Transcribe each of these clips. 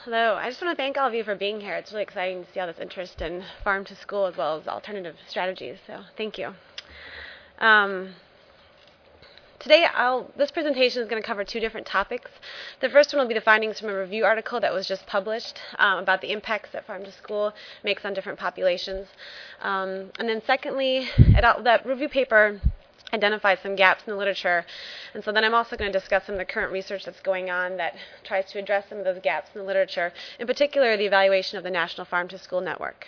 Hello. I just want to thank all of you for being here. It's really exciting to see all this interest in farm to school as well as alternative strategies. So thank you. Today, this presentation is going to cover two different topics. The first one will be the findings from a review article that was just published about the impacts that farm to school makes on different populations. And then secondly, that review paper identifies some gaps in the literature. And so then I'm also going to discuss some of the current research that's going on that tries to address some of those gaps in the literature, in particular the evaluation of the National Farm to School Network.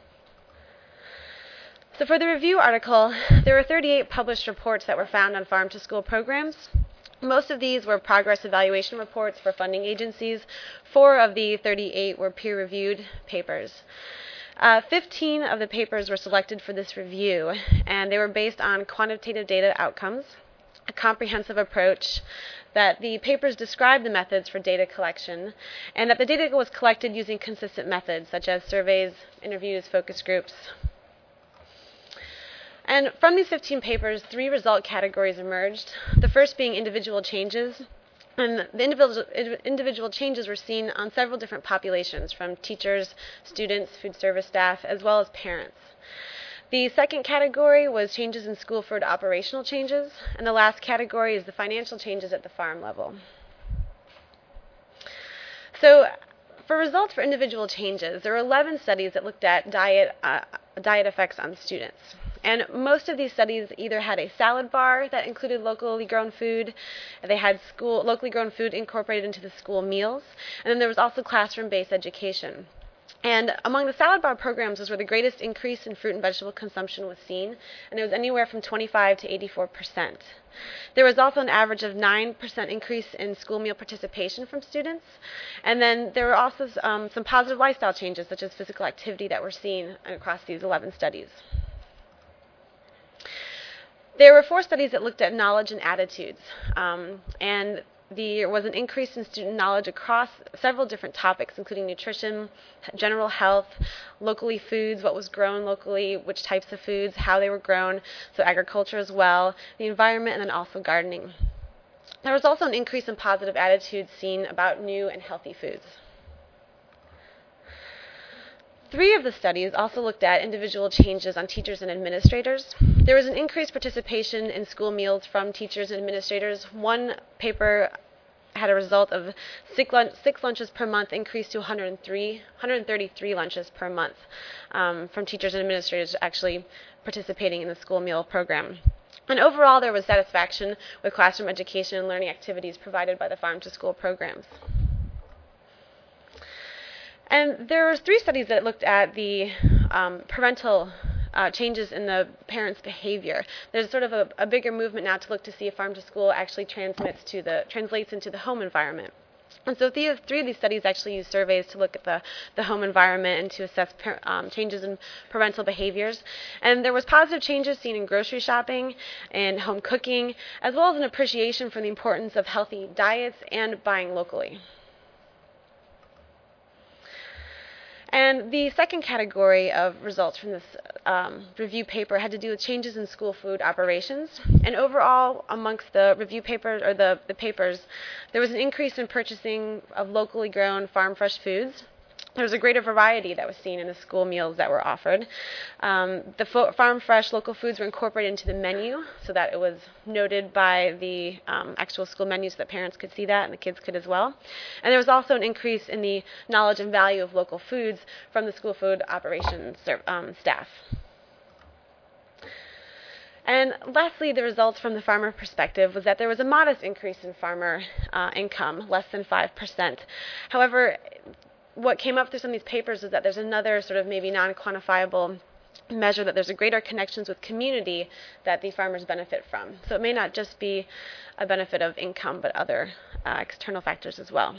So for the review article, there were 38 published reports that were found on farm to school programs. Most of these were progress evaluation reports for funding agencies. 4 of the 38 were peer-reviewed papers. 15 of the papers were selected for this review, and they were based on quantitative data outcomes, a comprehensive approach, that the papers described the methods for data collection, and that the data was collected using consistent methods such as surveys, interviews, focus groups. And from these 15 papers, 3 result categories emerged, the first being individual changes. And the individual changes were seen on several different populations, from teachers, students, food service staff, as well as parents. The second category was changes in school food operational changes, and the last category is the financial changes at the farm level. So, for results for individual changes, there were 11 studies that looked at diet effects on students. And most of these studies either had a salad bar that included locally grown food, they had locally grown food incorporated into the school meals, and then there was also classroom-based education. And among the salad bar programs was where the greatest increase in fruit and vegetable consumption was seen, and it was anywhere from 25 to 84%. There was also an average of 9% increase in school meal participation from students, and then there were also some positive lifestyle changes, such as physical activity, that were seen across these 11 studies. There were 4 studies that looked at knowledge and attitudes, and there was an increase in student knowledge across several different topics, including nutrition, general health, locally foods, what was grown locally, which types of foods, how they were grown, so agriculture as well, the environment, and then also gardening. There was also an increase in positive attitudes seen about new and healthy foods. 3 of the studies also looked at individual changes on teachers and administrators. There was an increased participation in school meals from teachers and administrators. One paper had a result of 6 lunches per month increased to 133 lunches per month from teachers and administrators actually participating in the school meal program. And overall, there was satisfaction with classroom education and learning activities provided by the farm to school programs. And there were 3 studies that looked at the parental changes in the parents' behavior. There's sort of a bigger movement now to look to see if farm to school actually translates into the home environment. And so 3 of these studies actually used surveys to look at the home environment and to assess changes in parental behaviors. And there was positive changes seen in grocery shopping and home cooking, as well as an appreciation for the importance of healthy diets and buying locally. And the second category of results from this review paper had to do with changes in school food operations. And overall, amongst the review papers, or the papers, there was an increase in purchasing of locally grown farm fresh foods. There was a greater variety that was seen in the school meals that were offered. The farm fresh local foods were incorporated into the menu so that it was noted by the actual school menu so that parents could see that and the kids could as well. And there was also an increase in the knowledge and value of local foods from the school food operations staff. And lastly, the results from the farmer perspective was that there was a modest increase in farmer income, less than 5%. However, what came up through some of these papers is that there's another sort of maybe non-quantifiable measure that there's a greater connections with community that the farmers benefit from. So it may not just be a benefit of income, but other external factors as well.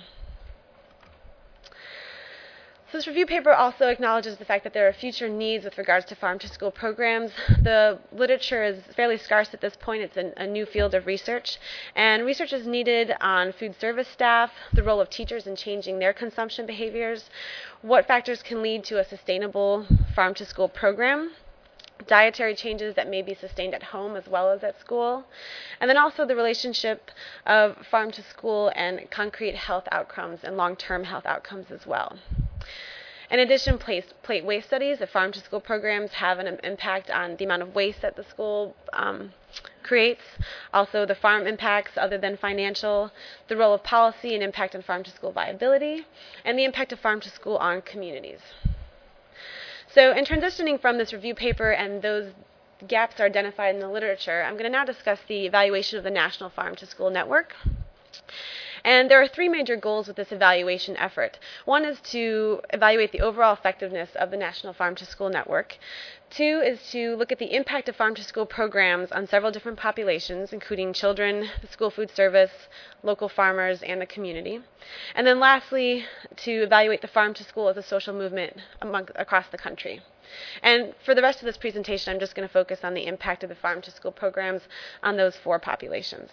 So this review paper also acknowledges the fact that there are future needs with regards to farm-to-school programs. The literature is fairly scarce at this point. It's a new field of research. And research is needed on food service staff, the role of teachers in changing their consumption behaviors, what factors can lead to a sustainable farm-to-school program, dietary changes that may be sustained at home as well as at school, and then also the relationship of farm to school and concrete health outcomes and long-term health outcomes as well. In addition, plate waste studies of farm to school programs have an impact on the amount of waste that the school creates, also the farm impacts other than financial, the role of policy and impact on farm to school viability, and the impact of farm to school on communities. So in transitioning from this review paper and those gaps are identified in the literature, I'm going to now discuss the evaluation of the National Farm to School Network. And there are three major goals with this evaluation effort. One is to evaluate the overall effectiveness of the National Farm to School Network. Two is to look at the impact of farm to school programs on several different populations, including children, the school food service, local farmers, and the community. And then lastly, to evaluate the farm to school as a social movement across the country. And for the rest of this presentation, I'm just going to focus on the impact of the farm to school programs on those four populations.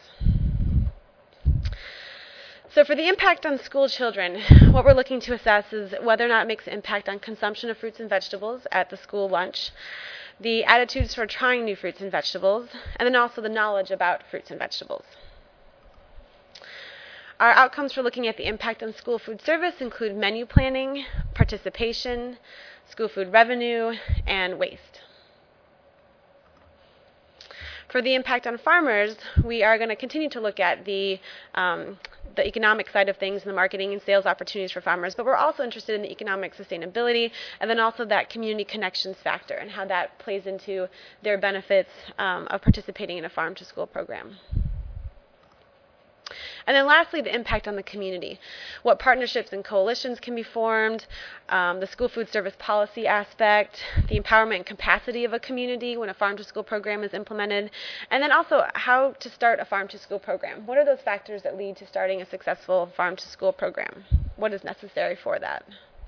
So for the impact on school children, what we're looking to assess is whether or not it makes an impact on consumption of fruits and vegetables at the school lunch, the attitudes for trying new fruits and vegetables, and then also the knowledge about fruits and vegetables. Our outcomes for looking at the impact on school food service include menu planning, participation, school food revenue, and waste. For the impact on farmers, we are going to continue to look at the economic side of things and the marketing and sales opportunities for farmers, but we're also interested in the economic sustainability and then also that community connections factor and how that plays into their benefits of participating in a farm to school program. And then lastly, the impact on the community. What partnerships and coalitions can be formed, the school food service policy aspect, the empowerment and capacity of a community when a farm to school program is implemented, and then also how to start a farm to school program. What are those factors that lead to starting a successful farm to school program? What is necessary for that?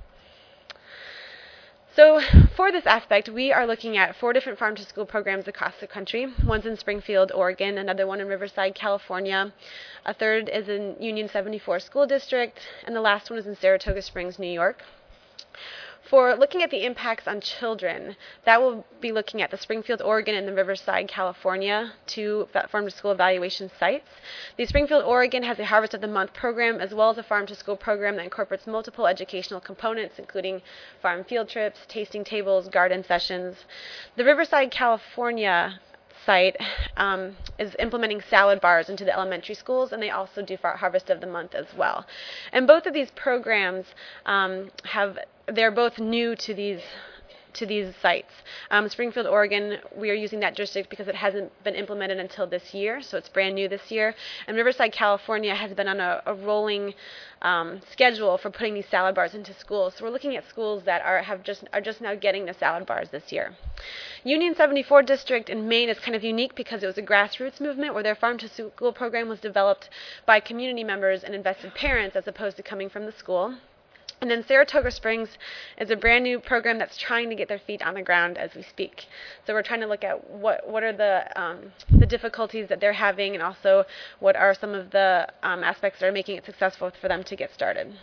So for this aspect, we are looking at 4 different farm to school programs across the country. One's in Springfield, Oregon, another one in Riverside, California, a third is in Union 74 School District, and the last one is in Saratoga Springs, New York. For looking at the impacts on children, that will be looking at the Springfield, Oregon, and the Riverside, California, 2 farm to school evaluation sites. The Springfield, Oregon has a Harvest of the Month program as well as a farm to school program that incorporates multiple educational components, including farm field trips, tasting tables, garden sessions. The Riverside, California site is implementing salad bars into the elementary schools, and they also do Harvest of the Month as well. And both of these programs they're both new to these sites. Springfield, Oregon, we are using that district because it hasn't been implemented until this year, so it's brand new this year. And Riverside, California has been on a rolling schedule for putting these salad bars into schools. So we're looking at schools that are just now getting the salad bars this year. Union 74 district in Maine is kind of unique because it was a grassroots movement where their farm to school program was developed by community members and invested parents as opposed to coming from the school. And then Saratoga Springs is a brand new program that's trying to get their feet on the ground as we speak. So we're trying to look at what are the difficulties that they're having, and also what are some of the aspects that are making it successful for them to get started.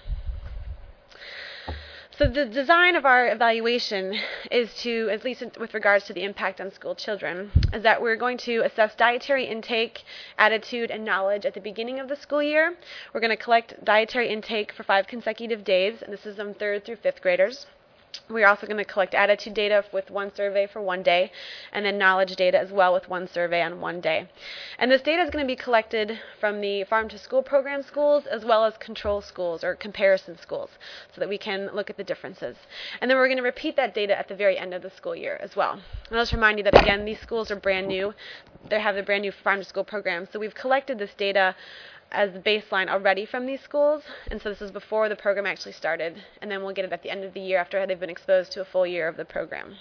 So the design of our evaluation is to, at least with regards to the impact on school children, is that we're going to assess dietary intake, attitude, and knowledge at the beginning of the school year. We're going to collect dietary intake for 5 consecutive days, and this is on 3rd through 5th graders. We're also going to collect attitude data with 1 survey for 1 day, and then knowledge data as well with 1 survey on 1 day. And this data is going to be collected from the farm to school program schools as well as control schools or comparison schools so that we can look at the differences. And then we're going to repeat that data at the very end of the school year as well. And I'll just remind you that, again, these schools are brand new. They have the brand new farm to school program. So we've collected this data as the baseline already from these schools, and so this is before the program actually started, and then we'll get it at the end of the year after they've been exposed to a full year of the program.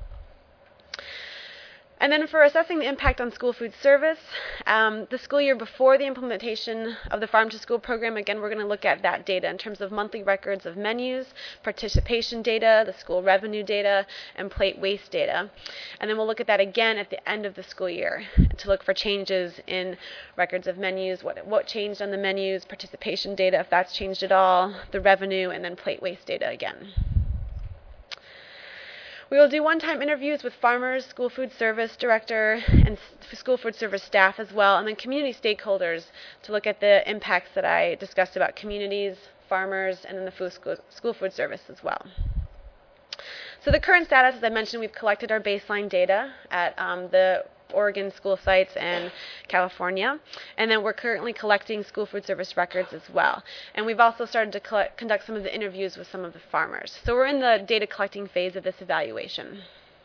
And then for assessing the impact on school food service, the school year before the implementation of the Farm to School program, again, we're going to look at that data in terms of monthly records of menus, participation data, the school revenue data, and plate waste data. And then we'll look at that again at the end of the school year to look for changes in records of menus, what changed on the menus, participation data, if that's changed at all, the revenue, and then plate waste data again. We will do one-time interviews with farmers, school food service director, and school food service staff as well, and then community stakeholders to look at the impacts that I discussed about communities, farmers, and then the school food service as well. So the current status, as I mentioned, we've collected our baseline data at the Oregon school sites and California, and then we're currently collecting school food service records as well. And we've also started to conduct some of the interviews with some of the farmers. So we're in the data collecting phase of this evaluation.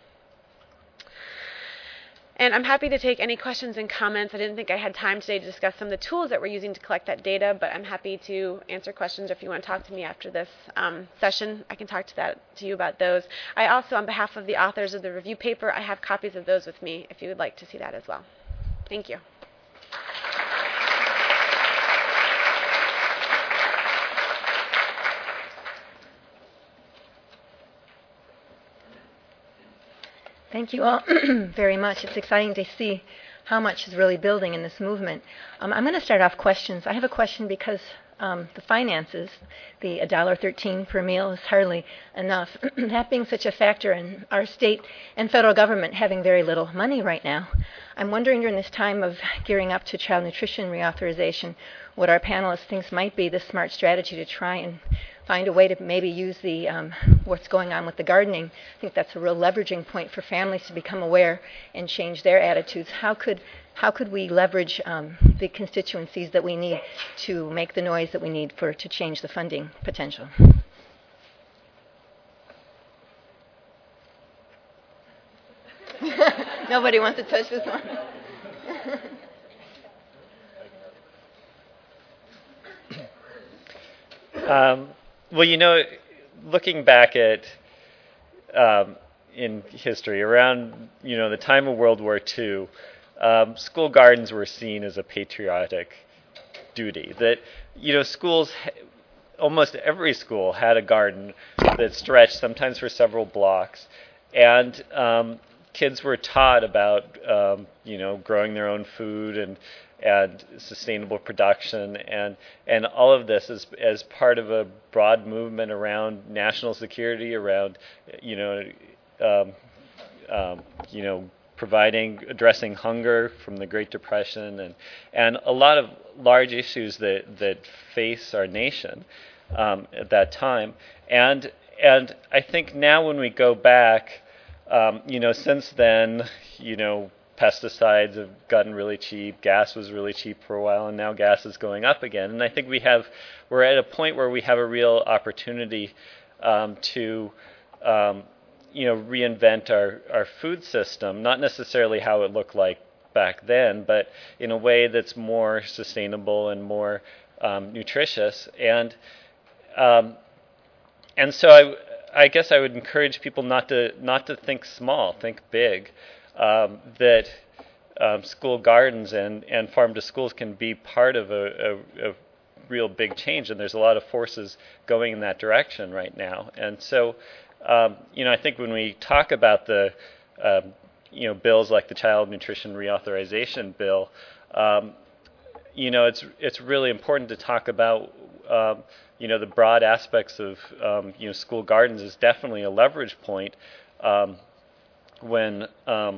And I'm happy to take any questions and comments. I didn't think I had time today to discuss some of the tools that we're using to collect that data, but I'm happy to answer questions. If you want to talk to me after this session, I can talk to you about those. I also, on behalf of the authors of the review paper, I have copies of those with me if you would like to see that as well. Thank you. Thank you all very much. It's exciting to see how much is really building in this movement. I'm going to start off questions. I have a question because the finances, the $1.13 per meal is hardly enough. That being such a factor in our state and federal government having very little money right now, I'm wondering during this time of gearing up to child nutrition reauthorization, what our panelists think might be the smart strategy to try and find a way to maybe use the what's going on with the gardening. I think that's a real leveraging point for families to become aware and change their attitudes. How could we leverage the constituencies that we need to make the noise that we need to change the funding potential? Nobody wants to touch this one. Well, looking back at in history, around the time of World War II, school gardens were seen as a patriotic duty. That schools, almost every school had a garden that stretched sometimes for several blocks, and kids were taught about growing their own food and sustainable production and all of this as part of a broad movement around national security, around addressing hunger from the Great Depression and a lot of large issues that face our nation at that time. And I think now when we go back, since then, pesticides have gotten really cheap. Gas was really cheap for a while, and now gas is going up again. And I think we're at a point where we have a real opportunity to reinvent our food system, not necessarily how it looked like back then, but in a way that's more sustainable and more nutritious. And so I guess I would encourage people not to think small, think big. That school gardens and farm to schools can be part of a real big change, and there's a lot of forces going in that direction right now. And so, I think when we talk about the bills like the Child Nutrition Reauthorization Bill, it's really important to talk about the broad aspects of school gardens is definitely a leverage point. When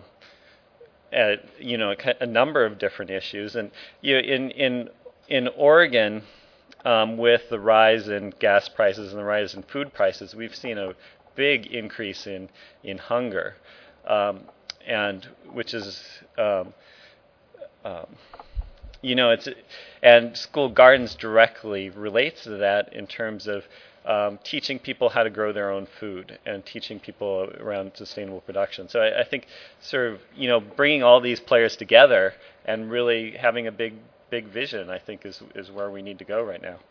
a number of different issues, and in Oregon, with the rise in gas prices and the rise in food prices, we've seen a big increase in hunger, and which is and school gardens directly relates to that in terms of teaching people how to grow their own food and teaching people around sustainable production. So I think sort of, bringing all these players together and really having a big vision, I think is where we need to go right now.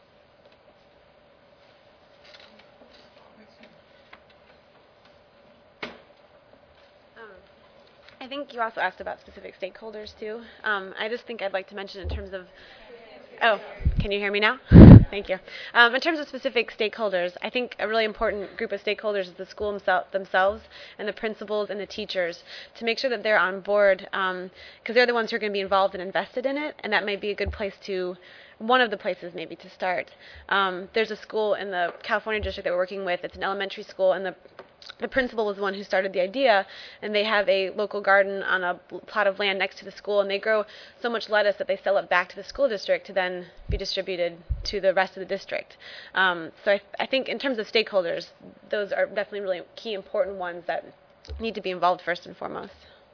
I think you also asked about specific stakeholders too. I just think I'd like to mention in terms of, can you hear me now? Thank you. In terms of specific stakeholders, I think a really important group of stakeholders is the school themselves and the principals and the teachers, to make sure that they're on board, because they're the ones who are going to be involved and invested in it, and that may be a good place one of the places maybe to start. There's a school in the California district that we're working with. It's an elementary school, and the the principal was the one who started the idea, and they have a local garden on a plot of land next to the school, and they grow so much lettuce that they sell it back to the school district to then be distributed to the rest of the district. So I think in terms of stakeholders, those are definitely really key important ones that need to be involved first and foremost.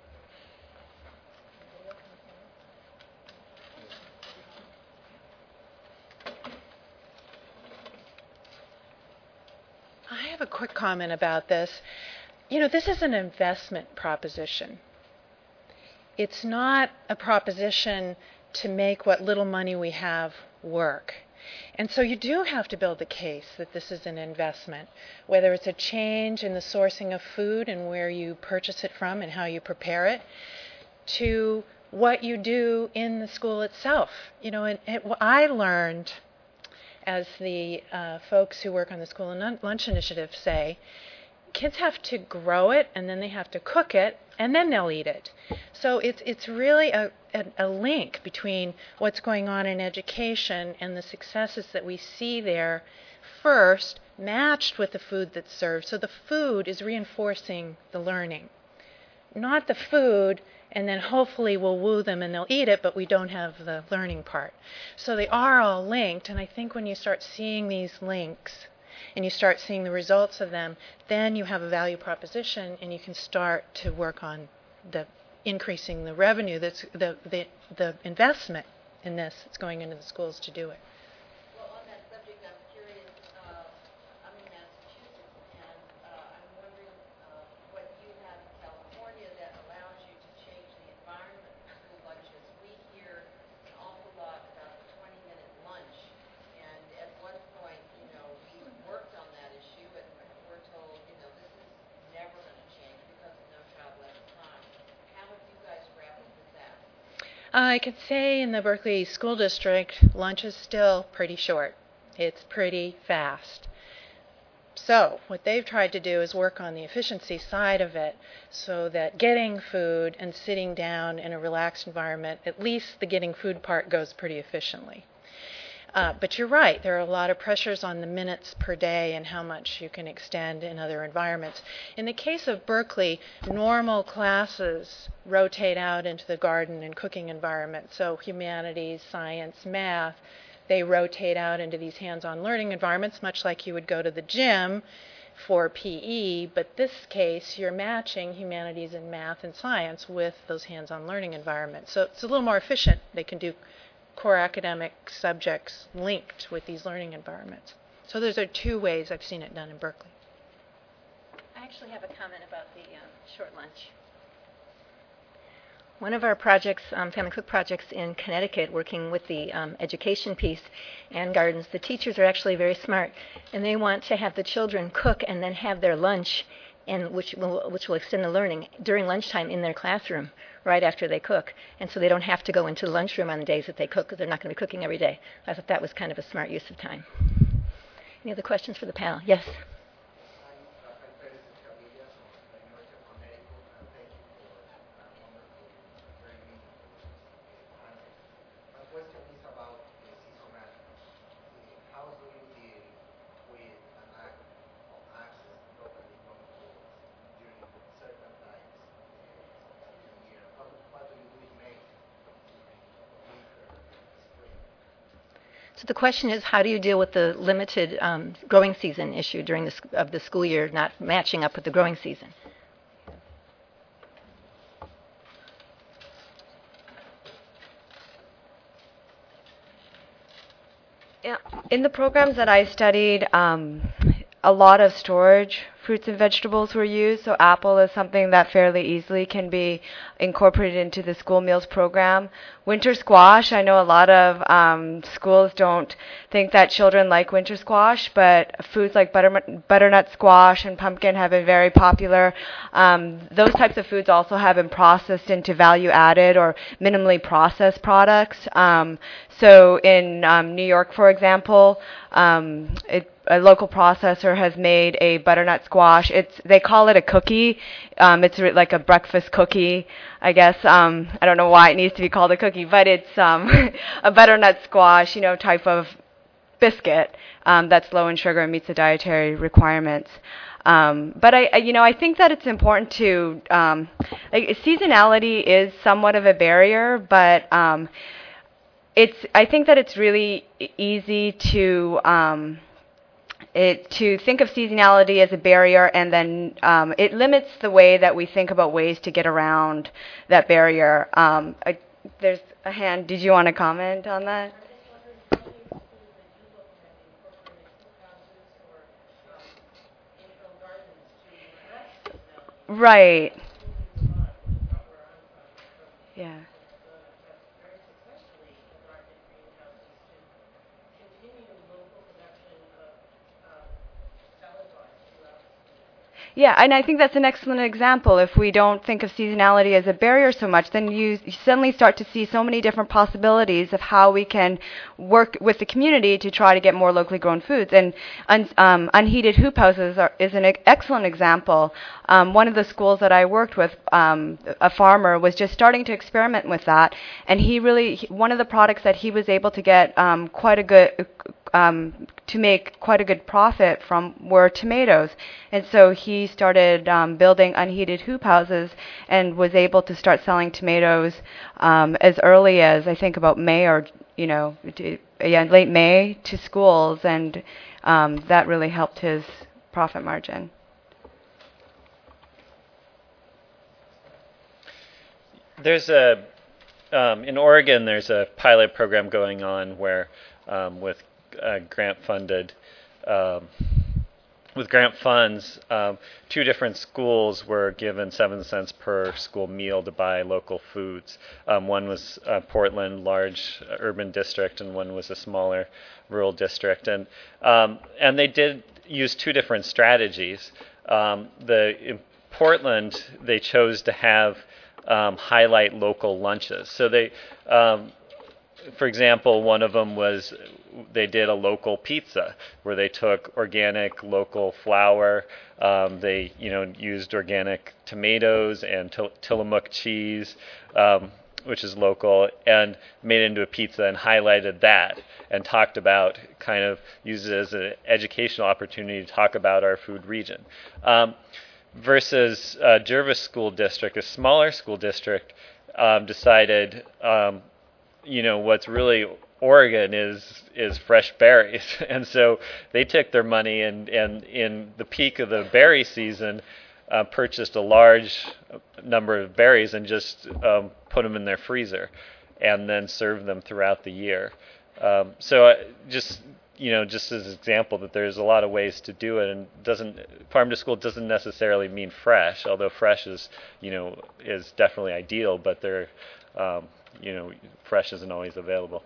I have a quick comment about this. This is an investment proposition. It's not a proposition to make what little money we have work. And so you do have to build the case that this is an investment, whether it's a change in the sourcing of food and where you purchase it from and how you prepare it, to what you do in the school itself. What I learned, as the folks who work on the School and Lunch Initiative say, kids have to grow it, and then they have to cook it, and then they'll eat it. So it's really a link between what's going on in education and the successes that we see there first, matched with the food that's served. So the food is reinforcing the learning, not the food, and then hopefully we'll woo them and they'll eat it, but we don't have the learning part. So they are all linked, and I think when you start seeing these links and you start seeing the results of them, then you have a value proposition, and you can start to work on the increasing the revenue, that's the investment in this that's going into the schools to do it. Well, on that subject, I'm curious. I'm in Massachusetts, and I'm wondering what you have in California that allows you to change the environment of school lunches. We hear an awful lot about the 20-minute lunch, and at one point, we worked on that issue, and we're told, this is never going to change because of No Child Left Behind. How have you guys grappled with that? I could say in the Berkeley School District, lunch is still pretty short. It's pretty fast. So what they've tried to do is work on the efficiency side of it, so that getting food and sitting down in a relaxed environment, at least the getting food part goes pretty efficiently. But you're right, there are a lot of pressures on the minutes per day and how much you can extend in other environments. In the case of Berkeley, normal classes rotate out into the garden and cooking environment. So humanities, science, math, they rotate out into these hands-on learning environments, much like you would go to the gym for PE, but this case you're matching humanities and math and science with those hands-on learning environments. So it's a little more efficient. They can do core academic subjects linked with these learning environments. So those are two ways I've seen it done in Berkeley. I actually have a comment about the short lunch. One of our projects, Family Cook projects in Connecticut, working with the education piece and gardens, the teachers are actually very smart, and they want to have the children cook and then have their lunch, and which will extend the learning during lunchtime in their classroom right after they cook. And so they don't have to go into the lunchroom on the days that they cook, because they're not going to be cooking every day. I thought that was kind of a smart use of time. Any other questions for the panel? Yes? So the question is, how do you deal with the limited growing season issue during the school year not matching up with the growing season? Yeah, in the programs that I studied, a lot of storage fruits and vegetables were used, so apple is something that fairly easily can be incorporated into the school meals program. Winter squash, I know a lot of schools don't think that children like winter squash, but foods like butternut squash and pumpkin have been very popular. Those types of foods also have been processed into value-added or minimally processed products. So in New York, for example, a local processor has made a butternut squash. They call it a cookie. It's like a breakfast cookie, I guess. I don't know why it needs to be called a cookie, but it's a butternut squash, type of biscuit that's low in sugar and meets the dietary requirements. But I think that it's important to seasonality is somewhat of a barrier, but I think that it's really easy to think of seasonality as a barrier, and then it limits the way that we think about ways to get around that barrier. There's a hand. Did you want to comment on that? Right. Yeah. Yeah, and I think that's an excellent example. If we don't think of seasonality as a barrier so much, then you suddenly start to see so many different possibilities of how we can work with the community to try to get more locally grown foods. And unheated hoop houses is an excellent example. One of the schools that I worked with, a farmer, was just starting to experiment with that, and one of the products that he was able to get to make quite a good profit from were tomatoes. And so he started building unheated hoop houses and was able to start selling tomatoes as early as, I think, about May or, late May to schools, and that really helped his profit margin. There's in Oregon, there's a pilot program going on where with grant funds, 2 different schools were given 7 cents per school meal to buy local foods. One was Portland, large urban district, and one was a smaller rural district. And they did use 2 different strategies. In Portland, they chose to have highlight local lunches. So they, for example, one of them was they did a local pizza where they took organic local flour. They used organic tomatoes and Tillamook cheese, which is local, and made it into a pizza and highlighted that and talked about, kind of used it as an educational opportunity to talk about our food region. Versus Jervis School District, a smaller school district, decided, what's really Oregon is fresh berries, and so they took their money and in the peak of the berry season, purchased a large number of berries and just put them in their freezer, and then served them throughout the year. Just as an example, that there's a lot of ways to do it, and farm to school doesn't necessarily mean fresh, although fresh is definitely ideal, but fresh isn't always available.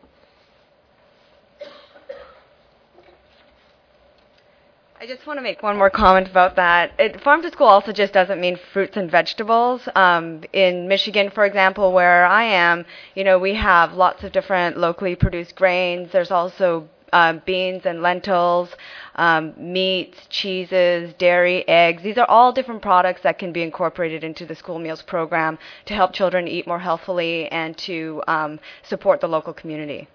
I just want to make one more comment about that. Farm to school also just doesn't mean fruits and vegetables. In Michigan, for example, where I am, we have lots of different locally produced grains. There's also beans and lentils, meats, cheeses, dairy, eggs. These are all different products that can be incorporated into the school meals program to help children eat more healthfully and to support the local community.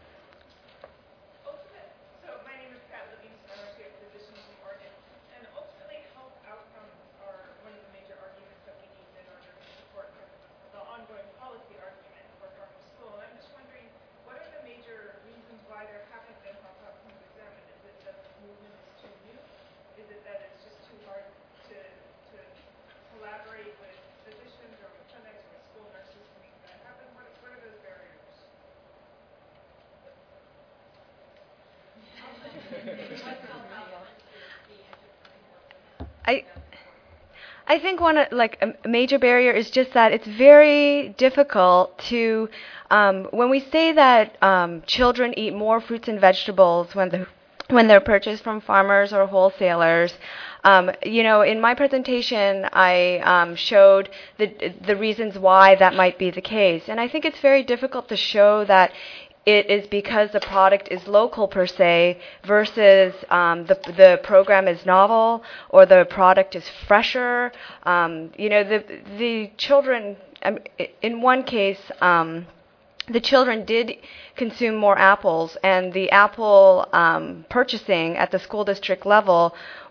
I think a major barrier is just that it's very difficult to, when we say that children eat more fruits and vegetables when they're purchased from farmers or wholesalers. In my presentation, I showed the reasons why that might be the case, and I think it's very difficult to show that it is because the product is local per se versus the program is novel or the product is fresher. The children, in one case, the children did consume more apples, and the apple purchasing at the school district level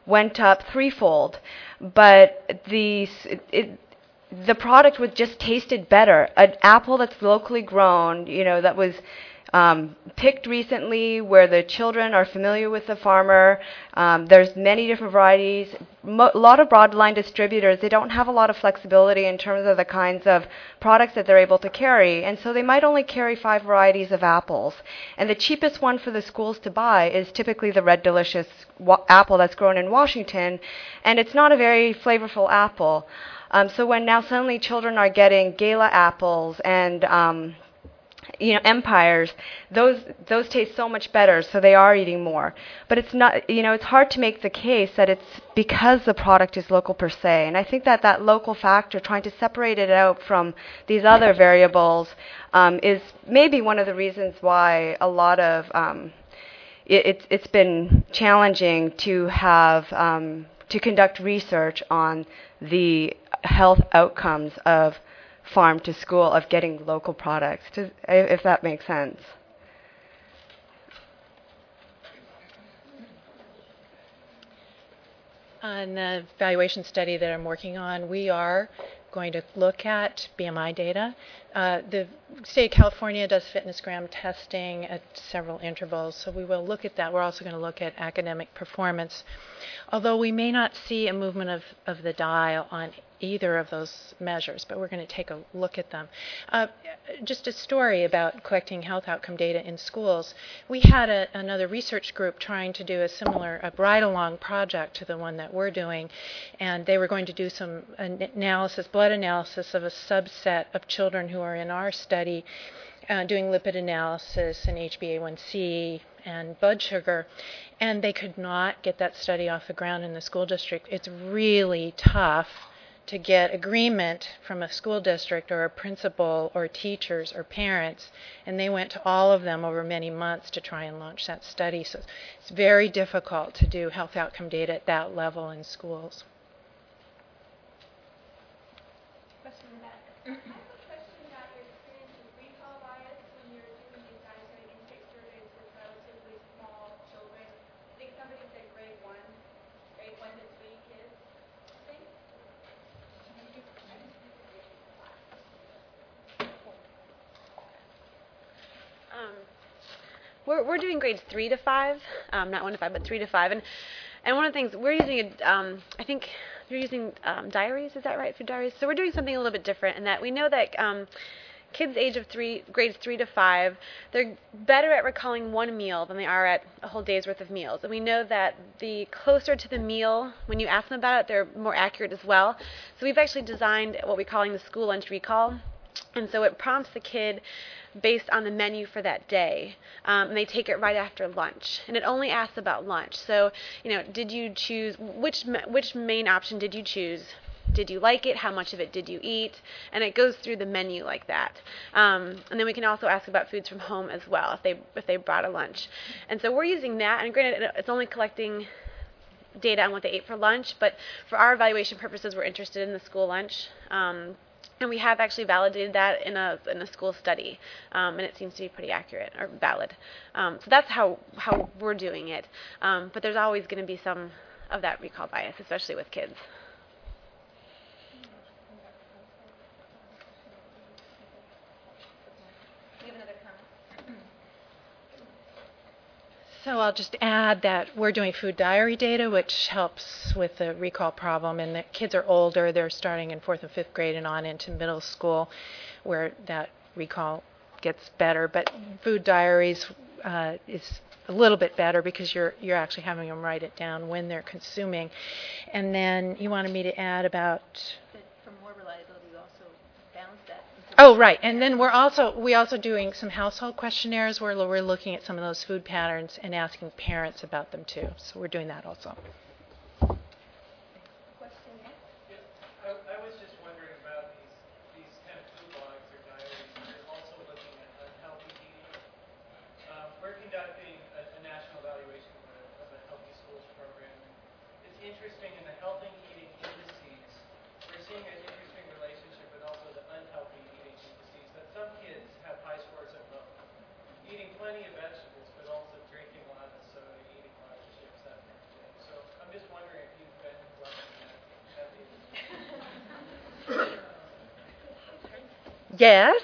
went up threefold, but the product was just tasted better. An apple that's locally grown, that was picked recently, where the children are familiar with the farmer. There's many different varieties. A lot of broadline distributors, they don't have a lot of flexibility in terms of the kinds of products that they're able to carry, and so they might only carry 5 varieties of apples. And the cheapest one for the schools to buy is typically the Red Delicious apple that's grown in Washington, and it's not a very flavorful apple. So when now suddenly children are getting Gala apples and Empires, those taste so much better, so they are eating more. But it's not, it's hard to make the case that it's because the product is local per se. And I think that local factor, trying to separate it out from these other variables, is maybe one of the reasons why a lot of it's been challenging to have to conduct research on the health outcomes of farm to school, of getting local products, if that makes sense. On the evaluation study that I'm working on, we are going to look at BMI data. The state of California does fitnessgram testing at several intervals, so we will look at that. We're also going to look at academic performance, although we may not see a movement of the dial on either of those measures, but we're going to take a look at them. Just a story about collecting health outcome data in schools. We had another research group trying to do a ride-along project to the one that we're doing, and they were going to do some blood analysis of a subset of children who are in our study, doing lipid analysis and HbA1c and blood sugar, and they could not get that study off the ground in the school district. It's really tough to get agreement from a school district or a principal or teachers or parents, and they went to all of them over many months to try and launch that study. So it's very difficult to do health outcome data at that level in schools. Question in the back. I have a question about your experience with recall bias when you're doing these dietary intake surveys with relatively small children. I think somebody said grade 1 to 3 kids, I think. We're doing grades 3 to 5, not 1 to 5, but 3 to 5, and one of the things we're using, I think you're using diaries. Is that right? Food diaries. So we're doing something a little bit different in that we know that kids age of grades 3 to 5, they're better at recalling one meal than they are at a whole day's worth of meals. And we know that the closer to the meal, when you ask them about it, they're more accurate as well. So we've actually designed what we're calling the school lunch recall. And so it prompts the kid based on the menu for that day. And they take it right after lunch. And it only asks about lunch. So, did you choose, which main option did you choose? Did you like it? How much of it did you eat? And it goes through the menu like that. And then we can also ask about foods from home as well, if they brought a lunch. And so we're using that. And granted, it's only collecting data on what they ate for lunch. But for our evaluation purposes, we're interested in the school lunch. And we have actually validated that in a school study, and it seems to be pretty accurate or valid. So that's how we're doing it. But there's always going to be some of that recall bias, especially with kids. So I'll just add that we're doing food diary data, which helps with the recall problem. And the kids are older. They're starting in 4th and 5th grade and on into middle school, where that recall gets better. But food diaries is a little bit better because you're actually having them write it down when they're consuming. And then you wanted me to add about... For more reliability, you also balance that. Oh, right. And then we're also doing some household questionnaires where we're looking at some of those food patterns and asking parents about them too. So we're doing that also. I was just wondering about these kind of food logs or diaries. You're also looking at unhealthy eating. We're conducting a national evaluation of a healthy schools program. It's interesting in the healthy eating indices, we're seeing an interesting relationship with also the unhealthy eating indices. That some kids have high scores at both, eating plenty of vegetables, but also drinking a lot of soda, eating a lot of chips, that kind of thing. So I'm just wondering Yes.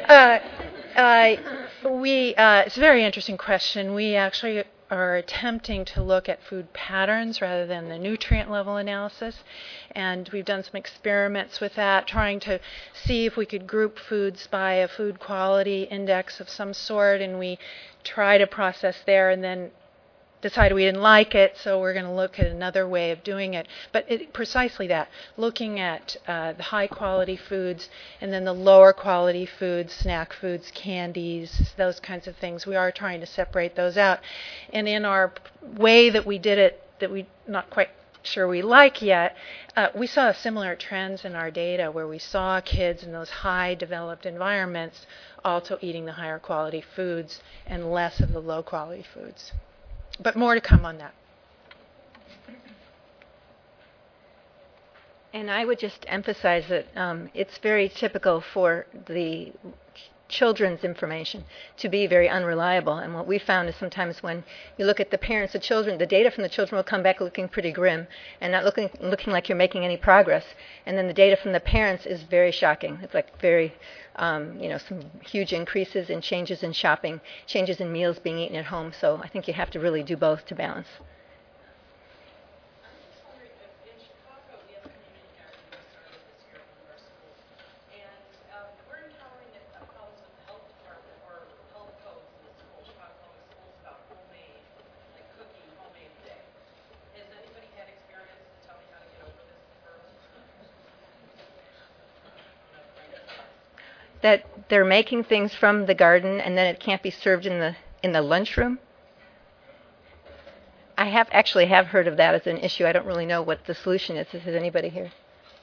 It's a very interesting question. We actually are attempting to look at food patterns rather than the nutrient level analysis. And we've done some experiments with that, trying to see if we could group foods by a food quality index of some sort. And we try to process there and then decided we didn't like it, so we're going to look at another way of doing it. But precisely that, looking at the high quality foods and then the lower quality foods, snack foods, candies, those kinds of things. We are trying to separate those out. And in our way that we did it, that we're not quite sure we like yet, we saw similar trends in our data where we saw kids in those high developed environments also eating the higher quality foods and less of the low quality foods. But more to come on that. And I would just emphasize that it's very typical for the children's information to be very unreliable. And what we found is sometimes when you look at the parents of children, the data from the children will come back looking pretty grim and not looking like you're making any progress. And then the data from the parents is very shocking. It's like very, some huge increases in changes in shopping, changes in meals being eaten at home. So I think you have to really do both to balance. That they're making things from the garden and then it can't be served in the lunchroom? I have heard of that as an issue. I don't really know what the solution is. Is anybody here?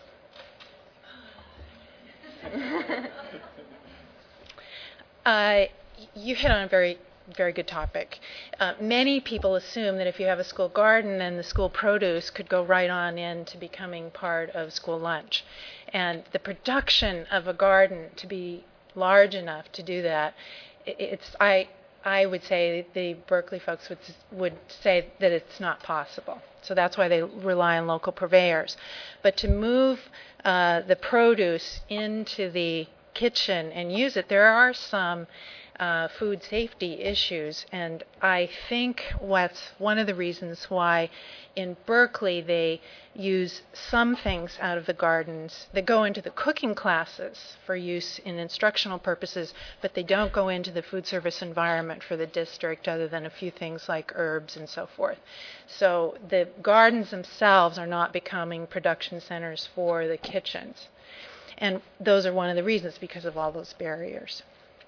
You hit on a very, very good topic. Many people assume that if you have a school garden, then the school produce could go right on into becoming part of school lunch. And the production of a garden to be large enough to do that, I would say the Berkeley folks would say that it's not possible. So that's why they rely on local purveyors. But to move the produce into the kitchen and use it, there are some food safety issues, and I think what's one of the reasons why in Berkeley they use some things out of the gardens that go into the cooking classes for use in instructional purposes, but they don't go into the food service environment for the district other than a few things like herbs and so forth. So the gardens themselves are not becoming production centers for the kitchens. And those are one of the reasons because of all those barriers.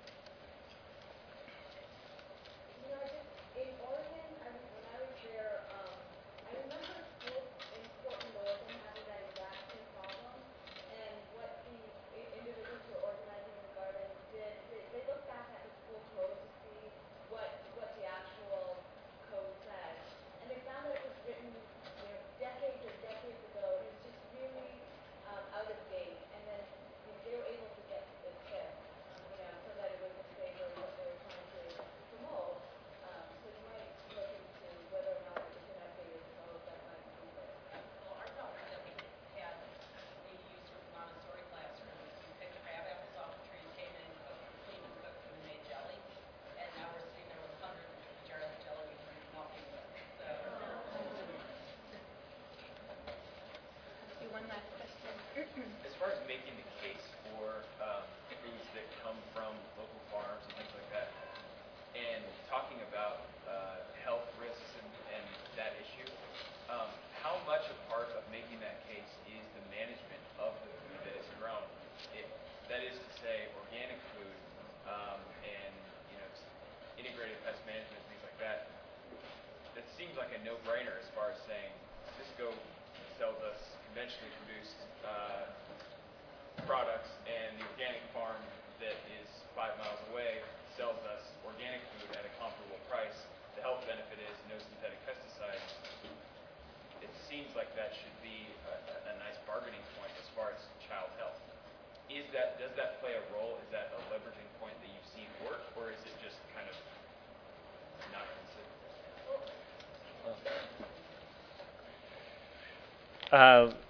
As far as making the case for foods that come from local farms and things like that, and talking about health risks and that issue, how much a part of making that case is the management of the food that is grown? That is to say, organic food and integrated pest management, things like that. That seems like a no-brainer as far as saying, Cisco sells us conventionally produced products, and the organic farm that is 5 miles away sells us organic food at a comparable price. The health benefit is no synthetic pesticides. It seems like that should be a nice bargaining point as far as child health. Does that play a role? Is that a leveraging point that you've seen work, or is it just kind of not considered?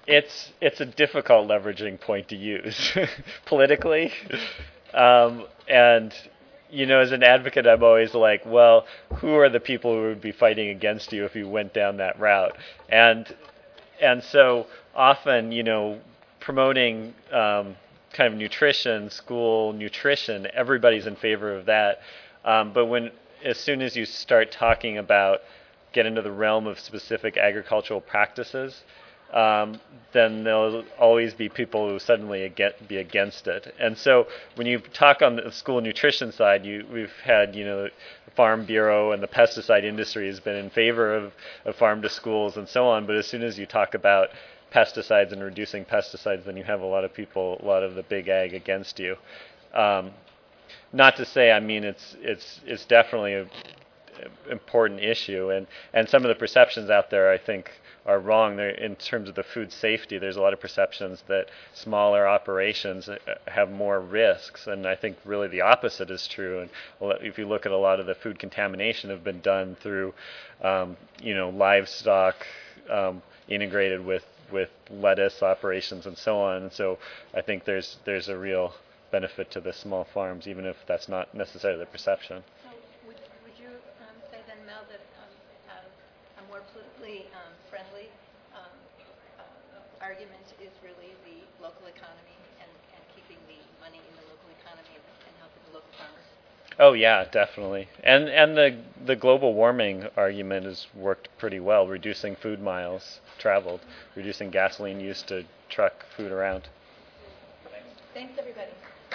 it's a difficult leveraging point to use politically, and as an advocate, I'm always like, well, who are the people who would be fighting against you if you went down that route? And so often, promoting kind of nutrition, school nutrition, everybody's in favor of that. But as soon as you start talking about get into the realm of specific agricultural practices, then there'll always be people who suddenly be against it. And so when you talk on the school nutrition side, we've had, the Farm Bureau and the pesticide industry has been in favor of farm to schools and so on. But as soon as you talk about pesticides and reducing pesticides, then you have a lot of the big ag against you. Not to say, it's definitely an important issue, and some of the perceptions out there, I think, are wrong. In terms of the food safety, there's a lot of perceptions that smaller operations have more risks, and I think really the opposite is true. And if you look at a lot of the food contamination have been done through, livestock integrated with lettuce operations and so on. And so I think there's a real benefit to the small farms, even if that's not necessarily the perception. So would you say then, Mel, that a more politically friendly argument is really the local economy and keeping the money in the local economy and helping the local farmers? Oh yeah, definitely. And the global warming argument has worked pretty well, reducing food miles traveled, reducing gasoline used to truck food around. Thanks everybody.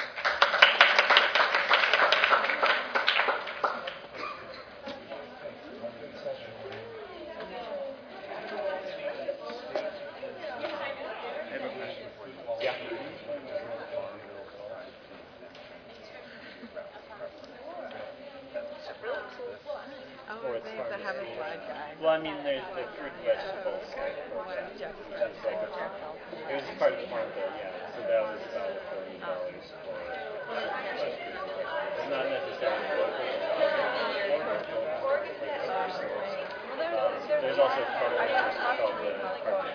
Well, there's the fruit and vegetables. It was part of the farm bill, yeah. So that was about $30 for it. It's not necessarily local. There's also programs called the Department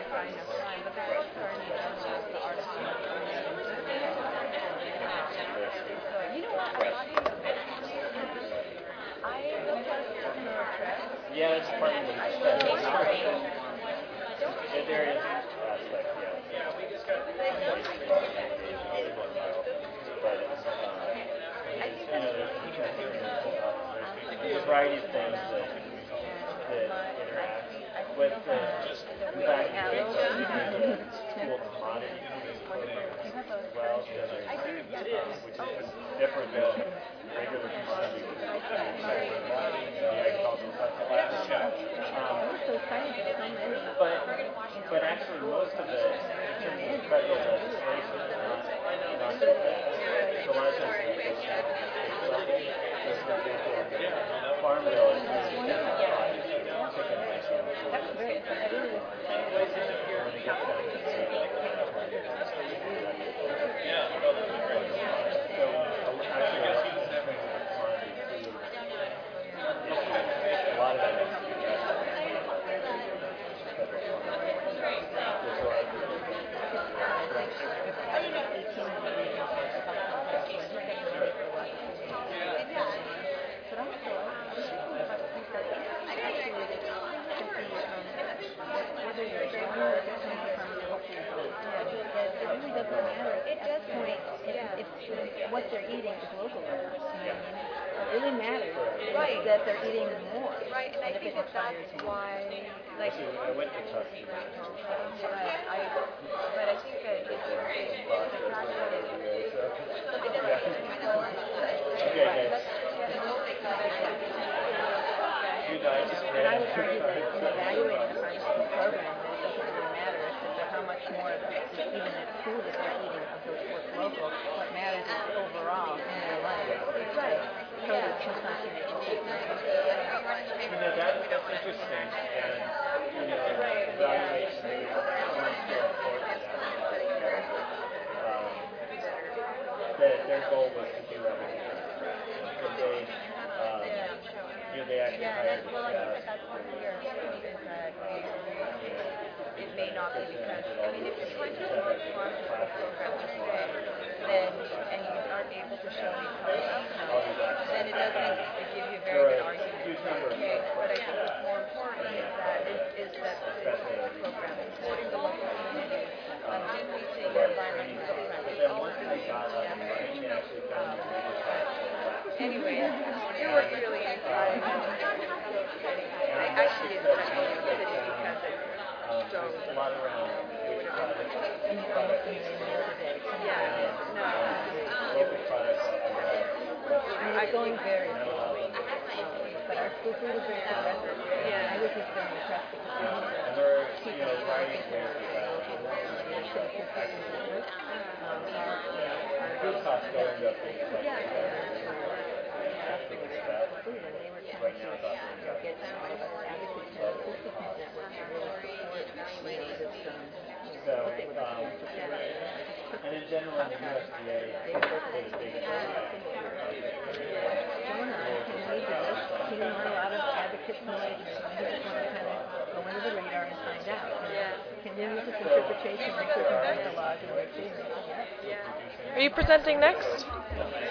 Yeah, it's part of the there is aspect, yeah. We just got but there's a variety of things that interact with the fact school commodity as well, which is different than regular commodity. But actually, most of it, in terms of federal legislation, is not so bad. So a lot of times, for example, farm bill is really That's very what they're eating is local. What really matters is that they're eating more. Right, and I think that's why, like, I went to Kentucky. but I think that it's the fact that And I would argue that in evaluating the farm school program, that it doesn't really matter how much more, even at school, that they're eating of what's local. What matters is overall in their life. Right. Produce consumption and intake. That's interesting. And, evaluation is so important. That their goal was to do everything. And they, they actually hired well, I think that's what we're is that it may not be because, I mean, if you're trying to promote pharmaceutical programs today, then, and you aren't able to show any health outcomes, then it doesn't give you a very good argument to make. But I think what's more important is that the program is supporting the local community, decreasing the environmental footprint, all of these things together. Anyway, your work's really exciting. I actually didn't study in the city because it's so a lot around waste products, local products. I'm going very slowly, but our school food is very progressive. I was just very impressed with the And there are, a variety of ways food costs going up. Right now, so, and in general, the USDA is a big he didn't want a lot of advocates noise. He just wanted to kind of go under the radar and find out. Can we use this interpretation and circumvent the laws and the Are you presenting next?